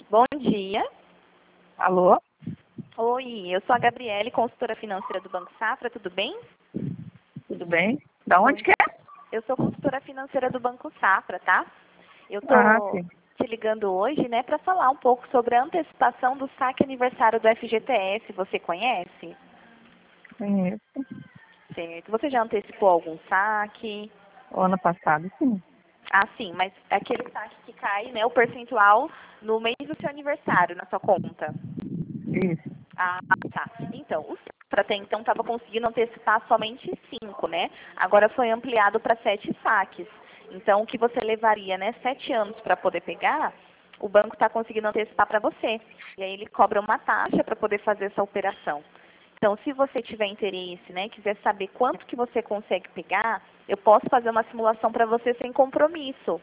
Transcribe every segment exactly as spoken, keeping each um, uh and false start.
Bom dia. Alô? Oi, eu sou a Gabriele, consultora financeira do Banco Safra, tudo bem? Tudo bem? Da onde que é? Eu sou consultora financeira do Banco Safra, tá? Eu Ah, tô sim. te ligando hoje, né, para falar um pouco sobre a antecipação do saque aniversário do F G T S. Você conhece? Conheço. Certo. Você já antecipou algum saque? O ano passado, sim. Ah, sim, mas é aquele saque que cai, né, o percentual no mês do seu aniversário na sua conta. Isso. Ah, tá. Então, o Safra até então estava conseguindo antecipar somente cinco, né? Agora foi ampliado para sete saques. Então, o que você levaria, né, sete anos para poder pegar, o banco está conseguindo antecipar para você. E aí ele cobra uma taxa para poder fazer essa operação. Então, se você tiver interesse, né, quiser saber quanto que você consegue pegar, eu posso fazer uma simulação para você sem compromisso,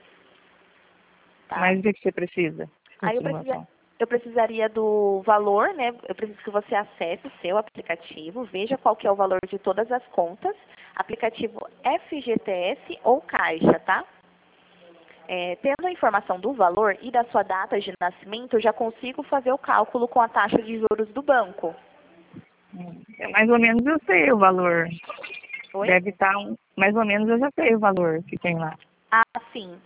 tá? Mas o que que você precisa? De Aí eu, precisa, simulação? eu precisaria do valor, né? Eu preciso que você acesse o seu aplicativo, veja qual que é o valor de todas as contas, aplicativo F G T S ou Caixa, tá? É, tendo a informação do valor e da sua data de nascimento, eu já consigo fazer o cálculo com a taxa de juros do banco. Hum, É mais ou menos eu sei o valor. Oi? Deve estar um... Mais ou menos eu já sei o valor que tem lá. Ah, sim.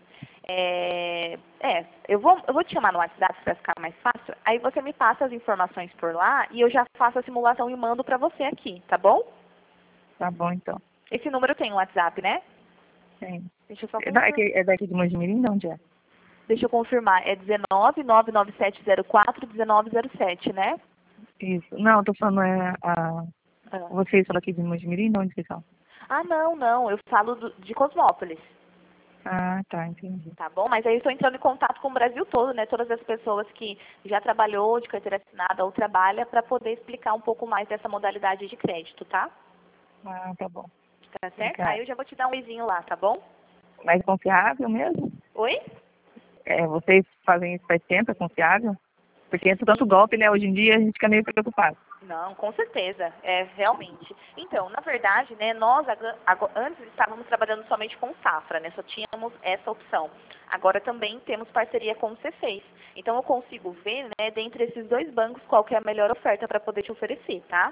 É, é, eu vou, eu vou te chamar no WhatsApp para ficar mais fácil. Aí você me passa as informações por lá e eu já faço a simulação e mando para você aqui, tá bom? Tá bom, então. Esse número tem um WhatsApp, né? Tem. Deixa eu só É confirmar. daqui, é daqui de Mojimirim? De onde é? Deixa eu confirmar. É dezenove, nove nove sete zero quatro, dezenove zero sete, né? Isso. Não, eu tô falando é a... Ah, Vocês são daqui de Mojimirim? De onde vocês são? Ah, não, não. Eu falo do- de Cosmópolis, Ah, tá, entendi. tá bom? Mas aí eu estou entrando em contato com o Brasil todo, né? Todas as pessoas que já trabalhou de carteira assinada ou trabalha para poder explicar um pouco mais dessa modalidade de crédito, tá? Ah, tá bom. Tá certo? Aí Obrigada. eu já vou te dar um oizinho lá, tá bom? Mais confiável mesmo? Oi? É, vocês fazem isso faz tempo, é confiável? Porque entra tanto golpe, né? Hoje em dia a gente fica meio preocupado. Não, com certeza, é realmente. Então, na verdade, né, nós aga- ago- antes estávamos trabalhando somente com Safra, né, só tínhamos essa opção. Agora também temos parceria com o C seis. Então eu consigo ver, né, dentre esses dois bancos qual que é a melhor oferta para poder te oferecer, tá?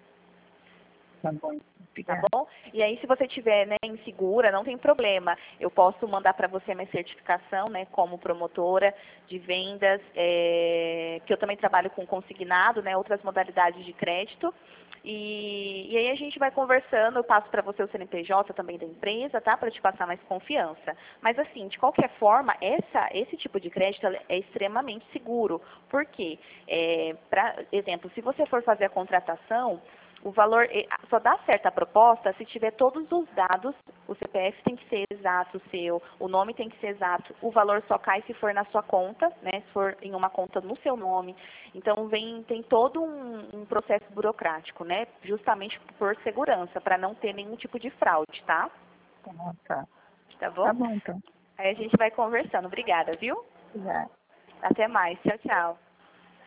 Tá bom. Tá Obrigada. bom? E aí, se você tiver, né, insegura, não tem problema. Eu posso mandar para você a minha certificação, né, como promotora de vendas, é, que eu também trabalho com consignado, né, outras modalidades de crédito. E, e aí a gente vai conversando, eu passo para você o C N P J também da empresa, tá? Para te passar mais confiança. Mas assim, de qualquer forma, essa, esse tipo de crédito é extremamente seguro. Por quê? É, pra, exemplo, se você for fazer a contratação, o valor eh, só dá certa a proposta se tiver todos os dados, o C P F tem que ser exato seu, o nome tem que ser exato, o valor só cai se for na sua conta, né, se for em uma conta no seu nome. Então vem, tem todo um, um processo burocrático, né, justamente por segurança, para não ter nenhum tipo de fraude, tá? Tá, tá. Tá Tá bom? bom, então. Aí a gente vai conversando. Obrigada, viu? Obrigada. Até mais. Tchau, tchau.